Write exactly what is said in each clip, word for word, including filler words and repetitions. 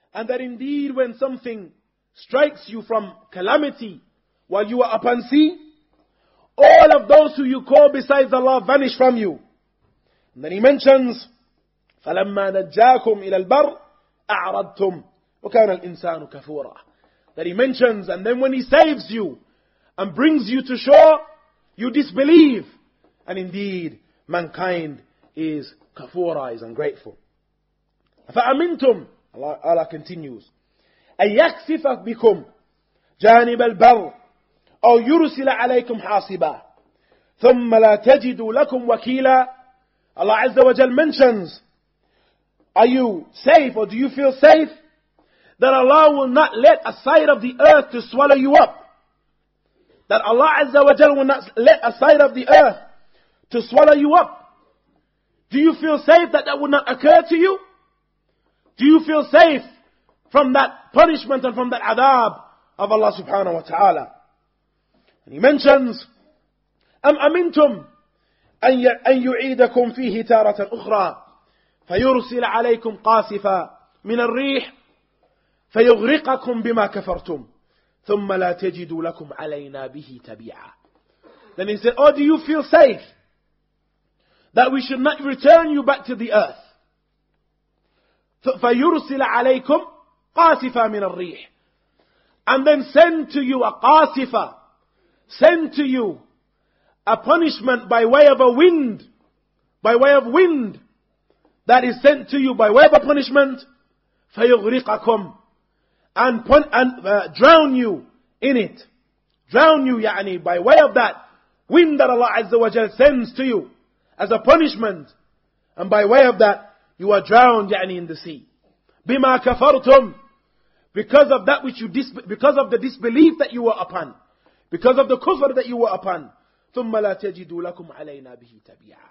And that indeed when something strikes you from calamity while you are upon sea, all of those who you call besides Allah vanish from you. And then he mentions, فَلَمَّا نَجَّاكُمْ إِلَى الْبَرِّ أَعْرَضْتُمْ وَكَانَ الْإِنسَانُ كَفُورًا. That he mentions, and then when he saves you and brings you to shore, you disbelieve. And indeed, mankind is kafura, is ungrateful. فَأَمِنْتُمْ, Allah, Allah continues, أَن يَكْسِفَ بِكُمْ جَانِبَ الْبَرِّ أَوْ يُرْسِلَ عَلَيْكُمْ حَاصِبًا ثُمَّ لَا تَجِدُوا لَكُمْ وَكِيلًا. Allah Azza wa Jal mentions, are you safe, or do you feel safe that Allah will not let a side of the earth to swallow you up? That Allah Azza wa Jal will not let a side of the earth to swallow you up. Do you feel safe that that would not occur to you? Do you feel safe from that punishment and from that adab of Allah subhanahu wa ta'ala? And he mentions, أَمْ أَمِنْتُمْ أَنْ يُعِيدَكُمْ فِيهِ تَارَةً أُخْرَى فَيُرْسِلَ عَلَيْكُمْ قَاسِفًا مِنَ الرِّيحِ فَيُغْرِقَكُمْ بِمَا كَفَرْتُمْ ثُمَّ لَا تَجِدُوا لَكُمْ عَلَيْنَا بِهِ تَبِيعًا. Then he said, oh, do you feel safe that we should not return you back to the earth? فَيُرْسِلَ عَلَيْكُمْ قَاسِفًا مِنَ الرِّيحِ. And then send to you a qasifa, send to you a punishment by way of a wind, by way of wind, that is sent to you by way of a punishment, فَيُغْرِقَكُمْ, and, pun- and uh, drown you in it. Drown you, yani, by way of that wind that Allah Azza wa Jal sends to you as a punishment. And by way of that, you are drowned, yani, in the sea. بِمَا كَفَرْتُمْ, because of that which you dis- because of the disbelief that you were upon, because of the kufr that you were upon. ثُمَّ لَا تَجِدُوا لَكُمْ عَلَيْنَا بِهِ تَبِيعًا.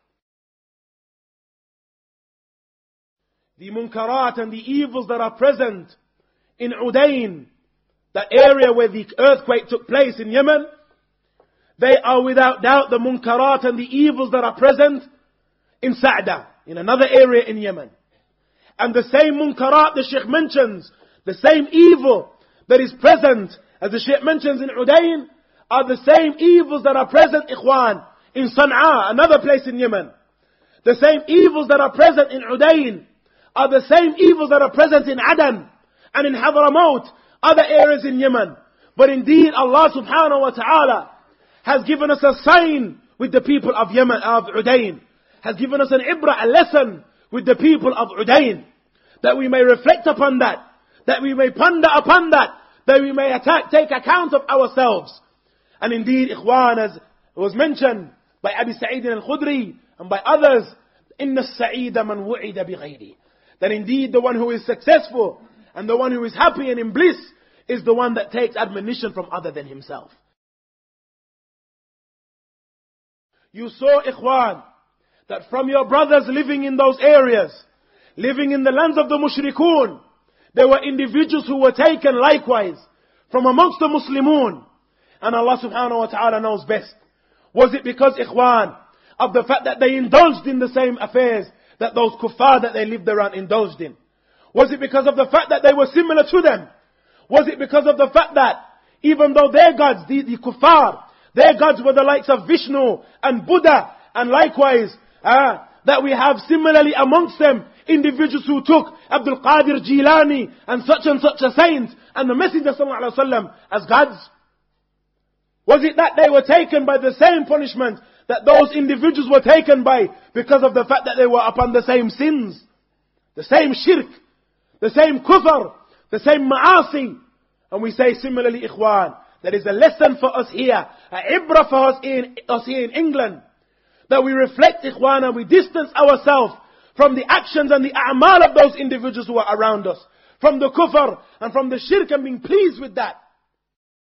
The munkarat and the evils that are present in Udayn, that area where the earthquake took place in Yemen, they are without doubt the munkarat and the evils that are present in Sa'da, in another area in Yemen. And the same munkarat the Shaykh mentions, the same evil that is present, as the Shaykh mentions in Udayn, are the same evils that are present, ikhwan, in Sana'a, another place in Yemen. The same evils that are present in Udayn are the same evils that are present in Adan and in Hadramaut, other areas in Yemen. But indeed, Allah subhanahu wa ta'ala has given us a sign with the people of Yemen, of Udayn. Has given us an ibrah, a lesson with the people of Udayn. That we may reflect upon that. That we may ponder upon that. That we may attack, take account of ourselves. And indeed, ikhwan, as was mentioned by Abi Sa'id al-Khudri and by others, إِنَّ السَّعِيدَ مَنْ وُعِدَ بِغَيْرِ. That indeed the one who is successful and the one who is happy and in bliss is the one that takes admonition from other than himself. You saw, ikhwan, that from your brothers living in those areas, living in the lands of the mushrikun, there were individuals who were taken likewise from amongst the Muslimun. And Allah subhanahu wa ta'ala knows best. Was it because, ikhwan, of the fact that they indulged in the same affairs that those kuffar that they lived around indulged in? Was it because of the fact that they were similar to them? Was it because of the fact that even though their gods, the, the kuffar, their gods were the likes of Vishnu and Buddha, and likewise, uh, that we have similarly amongst them individuals who took Abdul Qadir Jilani and such and such a saint and the Messenger sallallahu alaihi wasallam as gods? Was it that they were taken by the same punishment that those individuals were taken by because of the fact that they were upon the same sins, the same shirk, the same kufr, the same ma'asi? And we say similarly, ikhwan, there is a lesson for us here, a ibrah for us, in, us here in England, that we reflect, ikhwan, and we distance ourselves from the actions and the a'mal of those individuals who are around us, from the kufr and from the shirk, and being pleased with that.